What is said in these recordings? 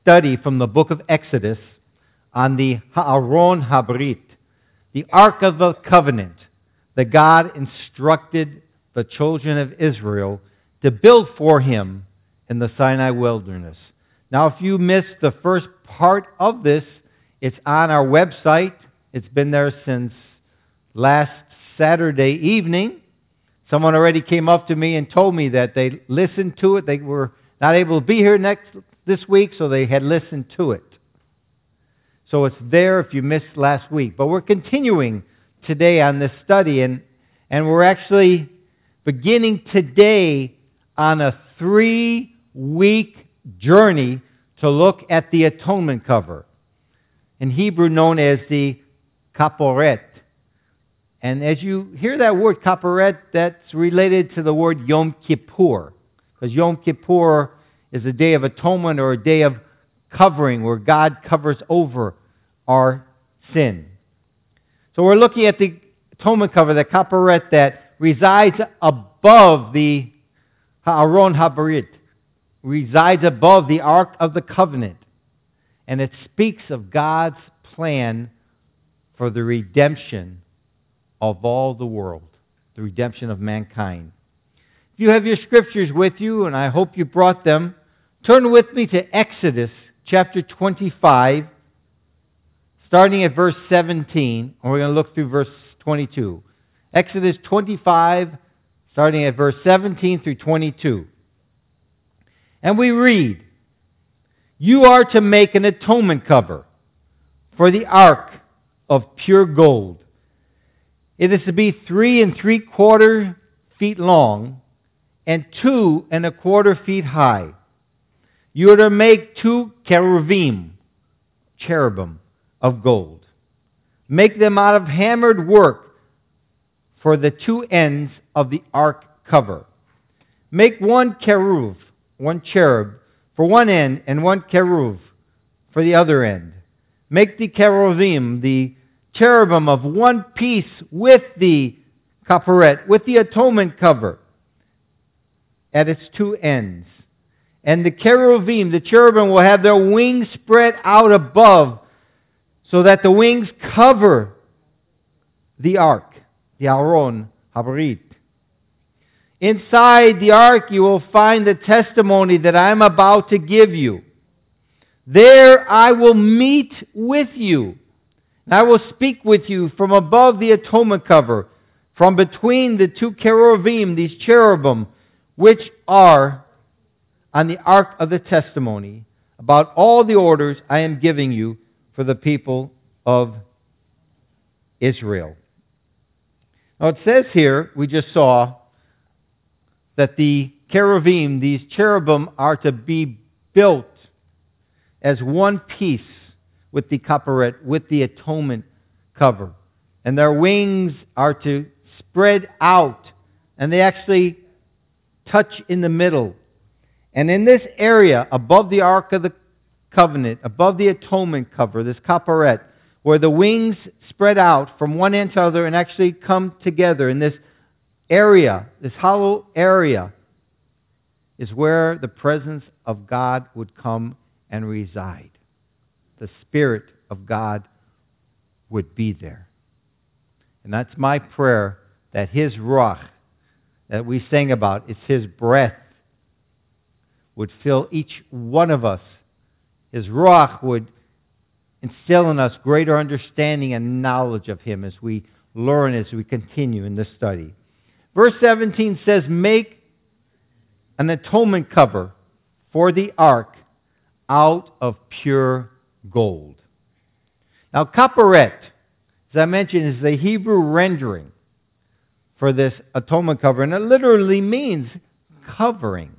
study from the book of Exodus on the Ha'aron Habrit, the Ark of the Covenant, that God instructed the children of Israel to build for Him in the Sinai wilderness. Now, if you missed the first part of this, it's on our website. It's been there since last Saturday evening. Someone already came up to me and told me that they listened to it. They were not able to be here this week, so they had listened to it. So it's there if you missed last week. But we're continuing today on this study, and we're actually beginning today on a 3-week journey to look at the atonement cover, in Hebrew known as the kaporet. And as you hear that word kaporet, that's related to the word Yom Kippur, because Yom Kippur is a day of atonement or a day of covering where God covers over our sin. So we're looking at the atonement cover, the kaporet, that resides above the Ha'aron Habrit, resides above the Ark of the Covenant. And it speaks of God's plan for the redemption of all the world, the redemption of mankind. If you have your scriptures with you, and I hope you brought them, turn with me to Exodus chapter 25, starting at verse 17, and we're going to look through verse 22. Exodus 25, starting at verse 17 through 22. And we read, "You are to make an atonement cover for the ark of pure gold. It is to be 3 3/4 feet long and 2 1/4 feet high. You are to make 2 cherubim of gold. Make them out of hammered work for the 2 ends of the ark cover. Make 1 cherub for one end and 1 cherub for the other end. Make the cherubim, the cherubim, of one piece with the kaporet, with the atonement cover at its 2 ends. And the cherubim, the cherubim, will have their wings spread out above, so that the wings cover the ark, the Aron Habrit. Inside the ark you will find the testimony that I am about to give you. There I will meet with you. And I will speak with you from above the atonement cover, from between the 2 cherubim, these cherubim, which are on the ark of the testimony, about all the orders I am giving you for the people of Israel." Now it says here, we just saw, that the cherubim, these cherubim, are to be built as one piece with the kaporet, with the atonement cover. And their wings are to spread out, and they actually touch in the middle. And in this area, above the Ark of the Covenant, above the atonement cover, this kaporet, where the wings spread out from one end to the other and actually come together in this area, this hollow area, is where the presence of God would come and reside. The Spirit of God would be there. And that's my prayer, that His Ruach, that we sang about, it's His breath, would fill each one of us. His Ruach would instill in us greater understanding and knowledge of Him as we learn, as we continue in this study. Verse 17 says, "Make an atonement cover for the ark out of pure gold." Now, kaporet, as I mentioned, is the Hebrew rendering for this atonement cover, and it literally means covering.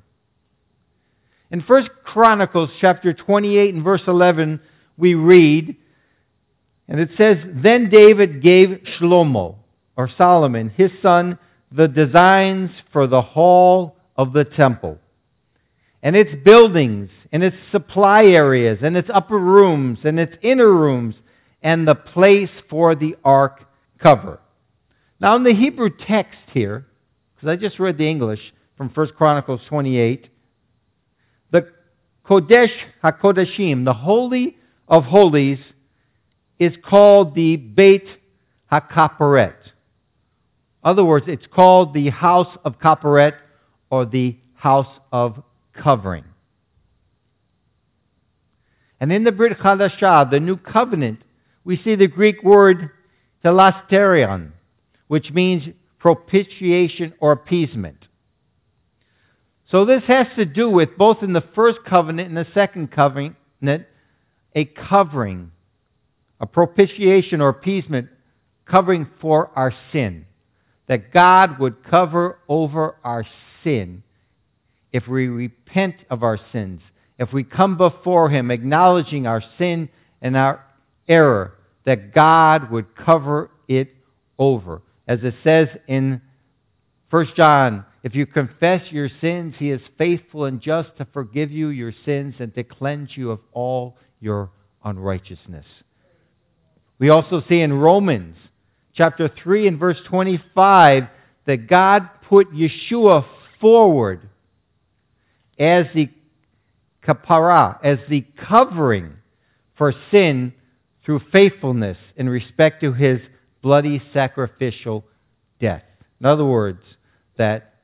In 1 Chronicles chapter 28 and verse 11, we read, and it says, "Then David gave Shlomo," or Solomon, "his son, the designs for the hall of the temple, and its buildings, and its supply areas, and its upper rooms, and its inner rooms, and the place for the ark cover." Now in the Hebrew text here, because I just read the English from 1 Chronicles 28, the Kodesh HaKodashim, the Holy of Holies, is called the Beit HaKaparet. In other words, it's called the House of Kaparet, or the House of Covering. And in the Brit Chadashah, the New Covenant, we see the Greek word hilasterion, which means propitiation or appeasement. So this has to do with, both in the first covenant and the second covenant, a covering, a propitiation or appeasement, covering for our sin. That God would cover over our sin if we repent of our sins, if we come before Him acknowledging our sin and our error, that God would cover it over. As it says in 1 John, if you confess your sins, He is faithful and just to forgive you your sins and to cleanse you of all your unrighteousness. We also see in Romans chapter 3 and verse 25 that God put Yeshua forward as the kapara, as the covering for sin through faithfulness in respect to His bloody sacrificial death. In other words, that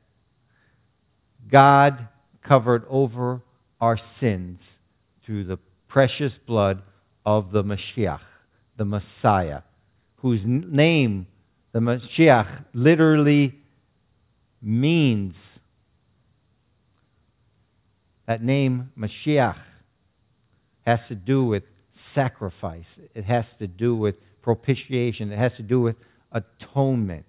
God covered over our sins through the precious blood of the Mashiach, the Messiah, whose name, the Mashiach, literally means, that name Mashiach has to do with sacrifice. It has to do with propitiation. It has to do with atonement.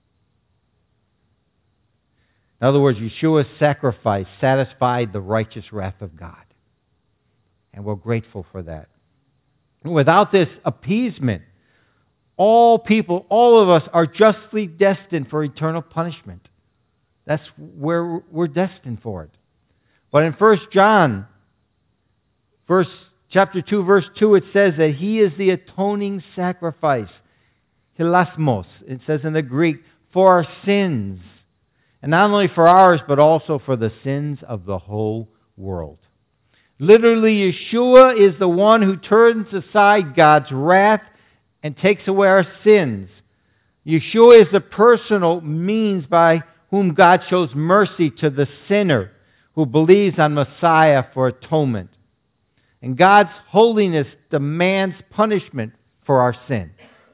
In other words, Yeshua's sacrifice satisfied the righteous wrath of God. And we're grateful for that. Without this appeasement, all people, all of us are justly destined for eternal punishment. That's where we're destined for it. But in 1 John, chapter 2, verse 2, it says that He is the atoning sacrifice. Hilasmos, it says in the Greek, for our sins. And not only for ours, but also for the sins of the whole world. Literally, Yeshua is the one who turns aside God's wrath and takes away our sins. Yeshua is the personal means by whom God shows mercy to the sinner who believes on Messiah for atonement. And God's holiness demands punishment for our sin.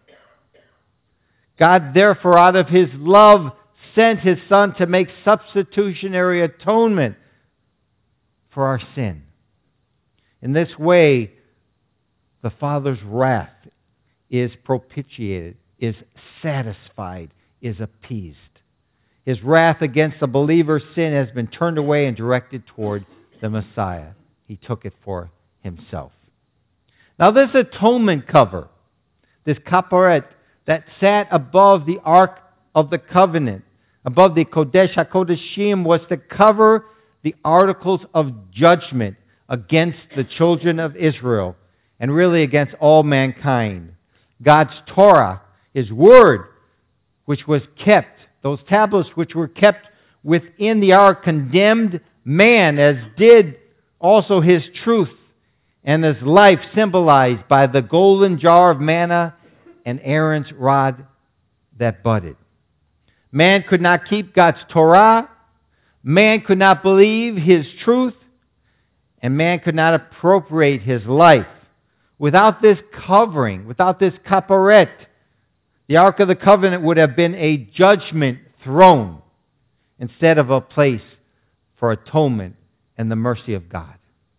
God, therefore, out of His love, sent His Son to make substitutionary atonement for our sin. In this way, the Father's wrath is propitiated, is satisfied, is appeased. His wrath against the believer's sin has been turned away and directed toward the Messiah. He took it for Himself. Now this atonement cover, this kaparet that sat above the Ark of the Covenant, above the Kodesh HaKodashim, was to cover the articles of judgment against the children of Israel and really against all mankind. God's Torah, His Word, which was kept, those tablets which were kept within the ark, condemned man, as did also his truth and his life, symbolized by the golden jar of manna and Aaron's rod that budded. Man could not keep God's Torah, man could not believe His truth, and man could not appropriate his life. Without this covering, without this kaparet, the Ark of the Covenant would have been a judgment throne instead of a place for atonement and the mercy of God.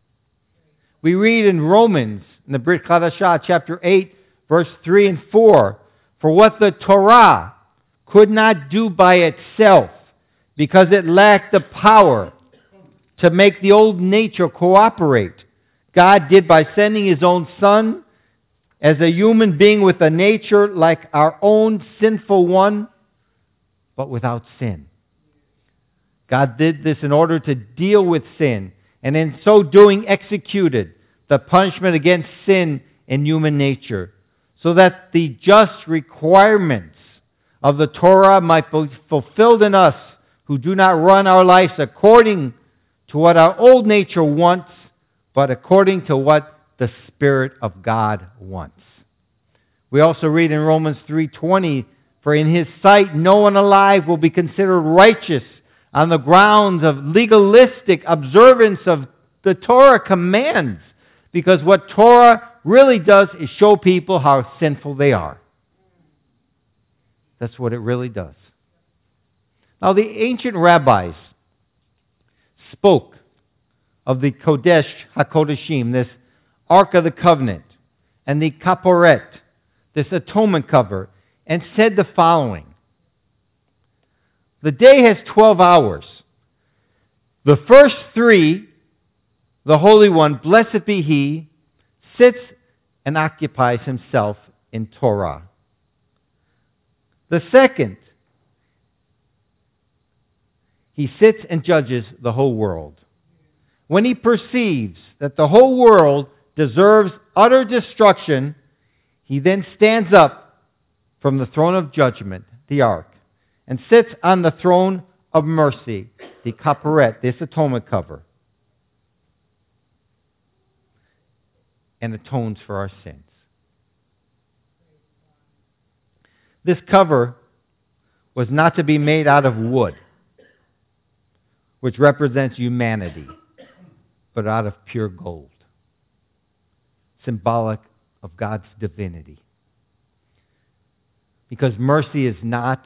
We read in Romans, in the Brit Chadashah, chapter 8, verse 3 and 4, for what the Torah could not do by itself, because it lacked the power to make the old nature cooperate, God did by sending His own Son as a human being with a nature like our own sinful one, but without sin. God did this in order to deal with sin, and in so doing executed the punishment against sin in human nature, so that the just requirements of the Torah might be fulfilled in us who do not run our lives according to what our old nature wants, but according to what the Spirit of God wants. We also read in Romans 3:20, for in His sight no one alive will be considered righteous on the grounds of legalistic observance of the Torah commands. Because what Torah really does is show people how sinful they are. That's what it really does. Now the ancient rabbis spoke of the Kodesh HaKodeshim, this Ark of the Covenant, and the Kaporet, this atonement cover, and said the following. The day has 12 hours. The first 3, the Holy One, blessed be He, sits and occupies Himself in Torah. The second, He sits and judges the whole world. When He perceives that the whole world deserves utter destruction, He then stands up from the throne of judgment, the ark, and sits on the throne of mercy, the kaporet, this atonement cover, and atones for our sins. This cover was not to be made out of wood, which represents humanity, but out of pure gold, symbolic of God's divinity. Because mercy is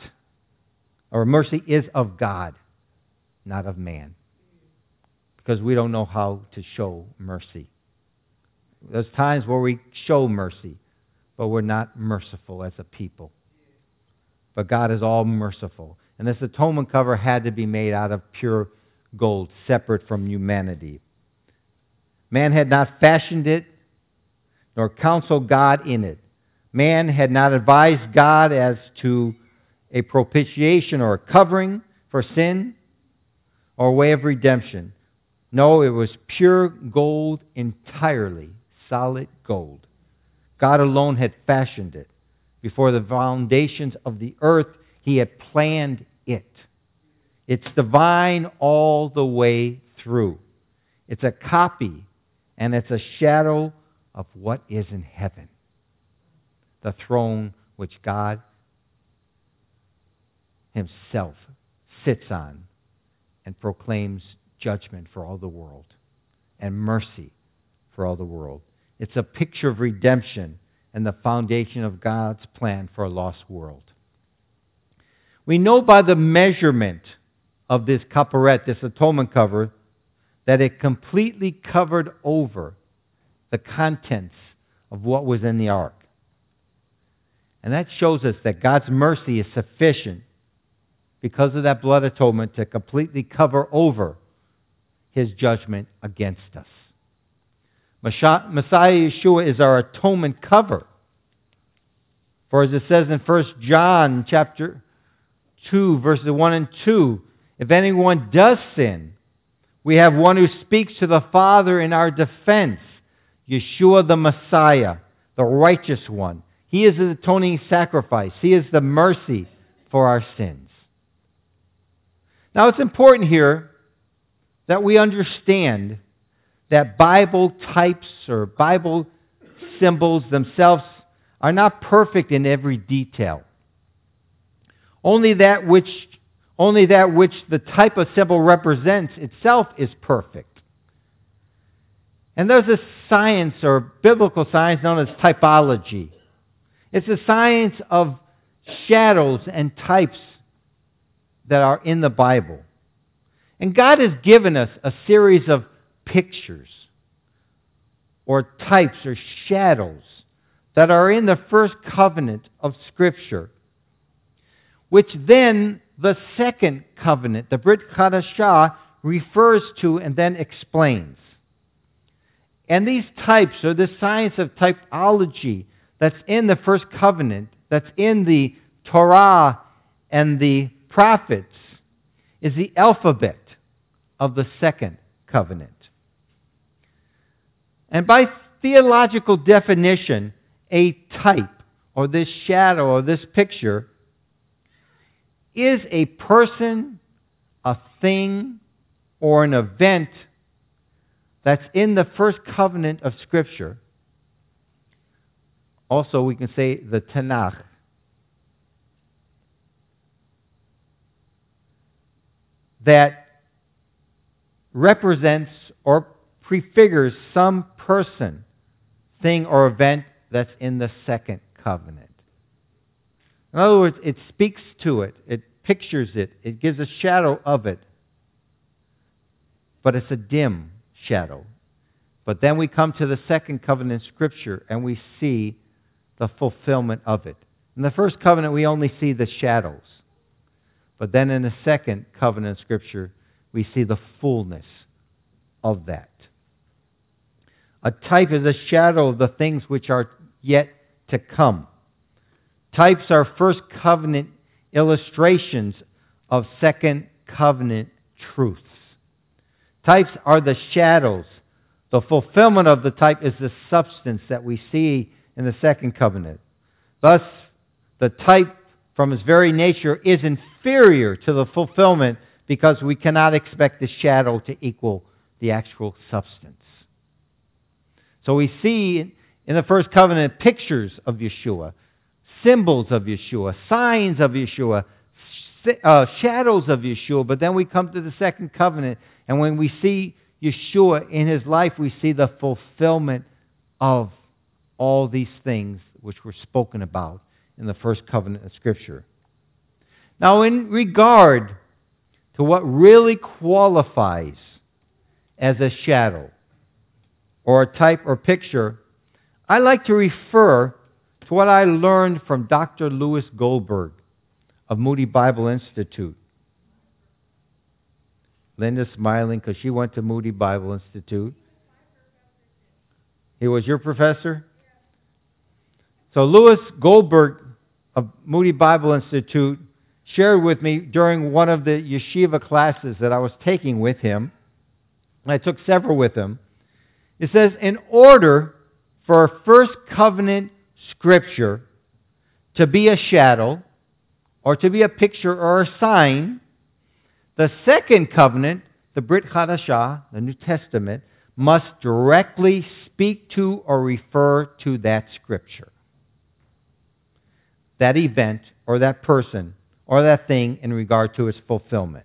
of God, not of man. Because we don't know how to show mercy. There's times where we show mercy, but we're not merciful as a people. But God is all merciful. And this atonement cover had to be made out of pure gold, separate from humanity. Man had not fashioned it, nor counseled God in it. Man had not advised God as to a propitiation or a covering for sin or a way of redemption. No, it was pure gold entirely, solid gold. God alone had fashioned it. Before the foundations of the earth, He had planned it. It's divine all the way through. It's a copy and it's a shadow of what is in heaven. The throne which God Himself sits on and proclaims judgment for all the world and mercy for all the world. It's a picture of redemption and the foundation of God's plan for a lost world. We know by the measurement of this kaporet, this atonement cover, that it completely covered over the contents of what was in the ark. And that shows us that God's mercy is sufficient because of that blood atonement to completely cover over His judgment against us. Messiah Yeshua is our atonement cover. For as it says in 1 John chapter 2, verses 1 and 2, if anyone does sin, we have one who speaks to the Father in our defense, Yeshua the Messiah, the righteous one. He is the atoning sacrifice. He is the mercy for our sins. Now it's important here that we understand that Bible types or Bible symbols themselves are not perfect in every detail. Only that which the type of symbol represents itself is perfect. And there's a science or biblical science known as typology. It's a science of shadows and types that are in the Bible. And God has given us a series of pictures or types or shadows that are in the first covenant of Scripture, which then the second covenant, the Brit Chadashah, refers to and then explains. And these types, or this science of typology that's in the first covenant, that's in the Torah and the prophets, is the alphabet of the second covenant. And by theological definition, a type, or this shadow, or this picture, is a person, a thing, or an event that's in the first covenant of Scripture, also we can say the Tanakh, that represents or prefigures some person, thing, or event that's in the second covenant. In other words, it speaks to it, it pictures it, it gives a shadow of it, but it's a dim shadow. But then we come to the second covenant Scripture and we see the fulfillment of it. In the first covenant, we only see the shadows. But then in the second covenant Scripture, we see the fullness of that. A type is a shadow of the things which are yet to come. Types are first covenant illustrations of second covenant truths. Types are the shadows. The fulfillment of the type is the substance that we see in the second covenant. Thus, the type from its very nature is inferior to the fulfillment because we cannot expect the shadow to equal the actual substance. So we see in the first covenant pictures of Yeshua, symbols of Yeshua, signs of Yeshua, shadows of Yeshua, but then we come to the second covenant, and when we see Yeshua in His life, we see the fulfillment of all these things which were spoken about in the first covenant of Scripture. Now, in regard to what really qualifies as a shadow or a type or picture, I like to refer to what I learned from Dr. Louis Goldberg of Moody Bible Institute. Linda's smiling because she went to Moody Bible Institute. He was your professor? So Louis Goldberg of Moody Bible Institute shared with me during one of the yeshiva classes that I was taking with him. I took several with him. It says, in order for a first covenant Scripture to be a shadow, or to be a picture or a sign, the second covenant, the Brit Hadashah, the New Testament, must directly speak to or refer to that Scripture, that event or that person or that thing in regard to its fulfillment.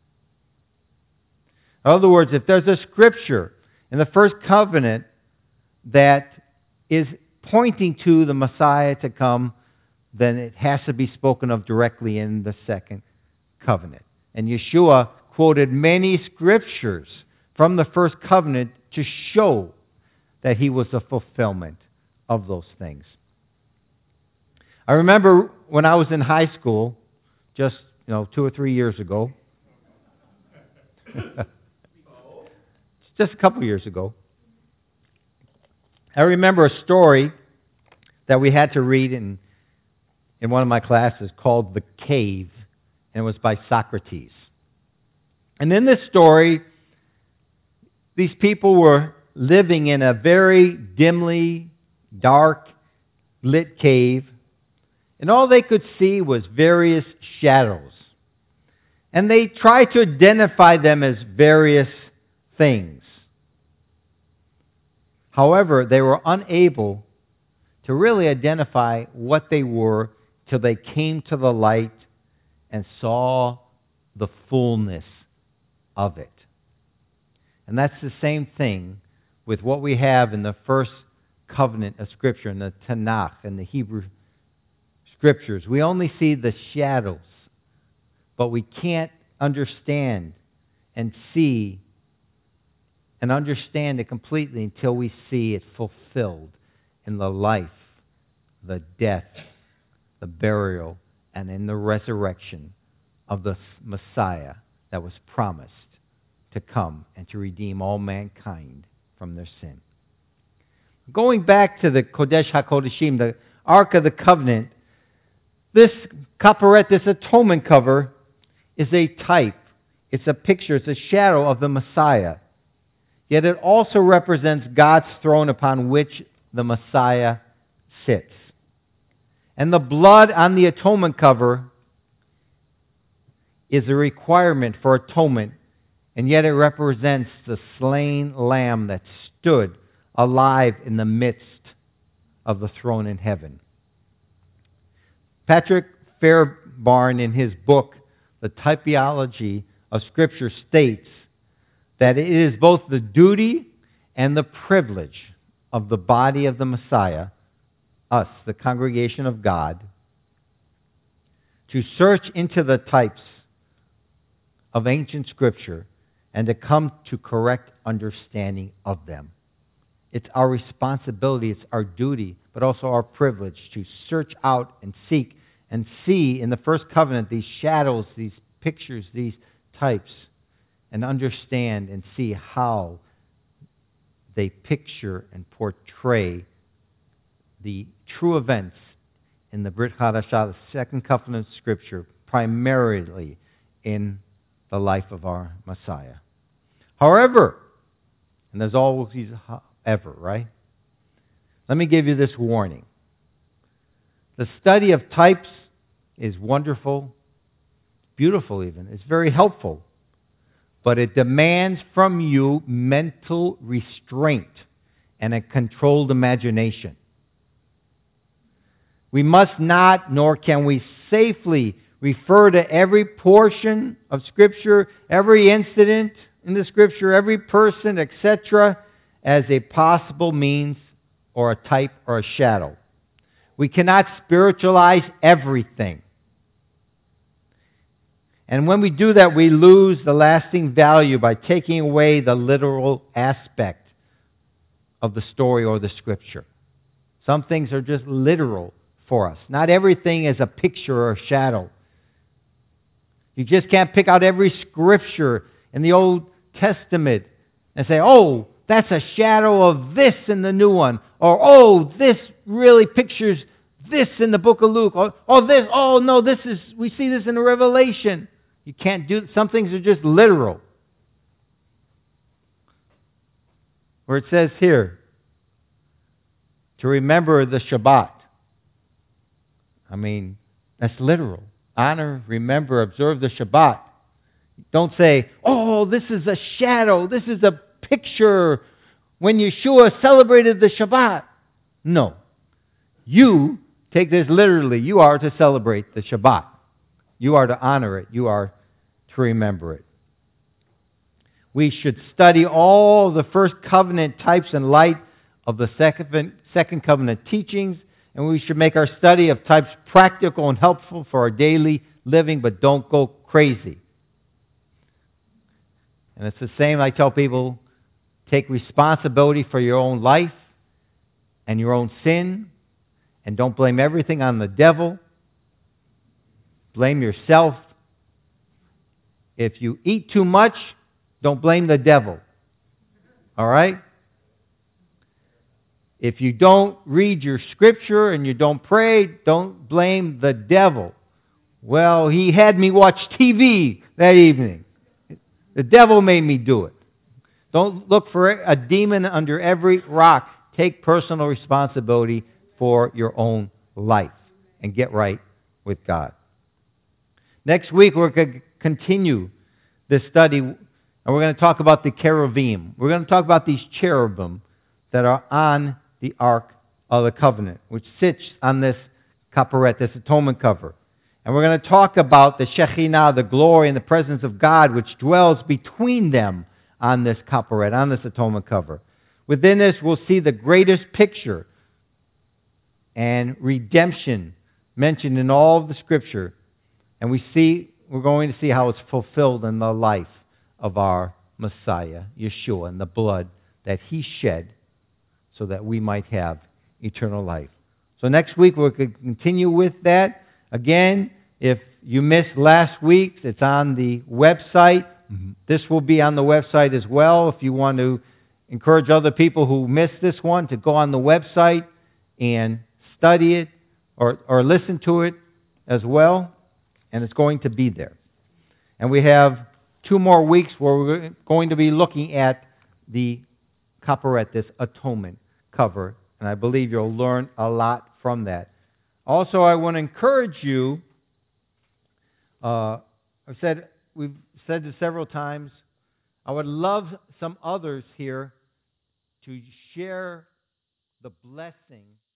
In other words, if there's a Scripture in the first covenant that is pointing to the Messiah to come, then it has to be spoken of directly in the second covenant. And Yeshua quoted many Scriptures from the first covenant to show that He was the fulfillment of those things. I remember when I was in high school, just 2 or 3 years ago, just a couple years ago, I remember a story that we had to read in one of my classes called The Cave, and it was by Socrates. And in this story, these people were living in a very dimly, dark, lit cave, and all they could see was various shadows. And they tried to identify them as various things. However, they were unable to really identify what they were till they came to the light and saw the fullness of it. And that's the same thing with what we have in the first covenant of Scripture, in the Tanakh and the Hebrew Scriptures. We only see the shadows, but we can't understand and see and understand it completely until we see it fulfilled in the life, the death, the burial, and in the resurrection of the Messiah that was promised to come and to redeem all mankind from their sin. Going back to the Kodesh HaKodeshim, the Ark of the Covenant, this kaparet, this atonement cover, is a type. It's a picture, it's a shadow of the Messiah. Yet it also represents God's throne upon which the Messiah sits. And the blood on the atonement cover is a requirement for atonement and yet it represents the slain lamb that stood alive in the midst of the throne in heaven. Patrick Fairbairn, in his book, The Typology of Scripture, states that it is both the duty and the privilege of the body of the Messiah, us, the congregation of God, to search into the types of ancient Scripture and to come to correct understanding of them. It's our responsibility, it's our duty, but also our privilege to search out and seek and see in the first covenant these shadows, these pictures, these types, and understand and see how they picture and portray the true events in the Brit Hadashah, the second covenant Scripture, primarily in the life of our Messiah. However, and there's always however, right? Let me give you this warning. The study of types is wonderful, beautiful even. It's very helpful. But it demands from you mental restraint and a controlled imagination. We must not, nor can we safely refer to every portion of Scripture, every incident in the Scripture, every person, etc., as a possible means or a type or a shadow. We cannot spiritualize everything. And when we do that, we lose the lasting value by taking away the literal aspect of the story or the Scripture. Some things are just literal for us. Not everything is a picture or a shadow. You just can't pick out every Scripture in the Old Testament and say, oh, that's a shadow of this in the new one. Or, oh, this really pictures this in the book of Luke. We see this in the Revelation. You can't do, some things are just literal. Where it says here, to remember the Shabbat. I mean, that's literal. Honor, remember, observe the Shabbat. Don't say, oh, this is a shadow, this is a picture when Yeshua celebrated the Shabbat. No. You take this literally. You are to celebrate the Shabbat. You are to honor it. You are to remember it. We should study all the first covenant types in light of the second covenant teachings, and we should make our study of types practical and helpful for our daily living, but don't go crazy. And it's the same, I tell people, take responsibility for your own life and your own sin, and don't blame everything on the devil. Blame yourself. If you eat too much, don't blame the devil. All right? If you don't read your Scripture and you don't pray, don't blame the devil. Well, he had me watch TV that evening. The devil made me do it. Don't look for a demon under every rock. Take personal responsibility for your own life and get right with God. Next week, we're going to continue this study, and we're going to talk about the cherubim. We're going to talk about these cherubim that are on the Ark of the Covenant, which sits on this kaparet, this atonement cover. And we're going to talk about the Shekhinah, the glory and the presence of God, which dwells between them on this kaparet, on this atonement cover. Within this, we'll see the greatest picture and redemption mentioned in all of the Scripture. And we're going to see how it's fulfilled in the life of our Messiah, Yeshua, and the blood that He shed so that we might have eternal life. So next week we'll continue with that. Again, if you missed last week's, it's on the website. This will be on the website as well. If you want to encourage other people who missed this one to go on the website and study it or listen to it as well. And it's going to be there. And we have 2 more weeks where we're going to be looking at the kaparet, this atonement cover. And I believe you'll learn a lot from that. Also, I want to encourage you, we've said this several times, I would love some others here to share the blessing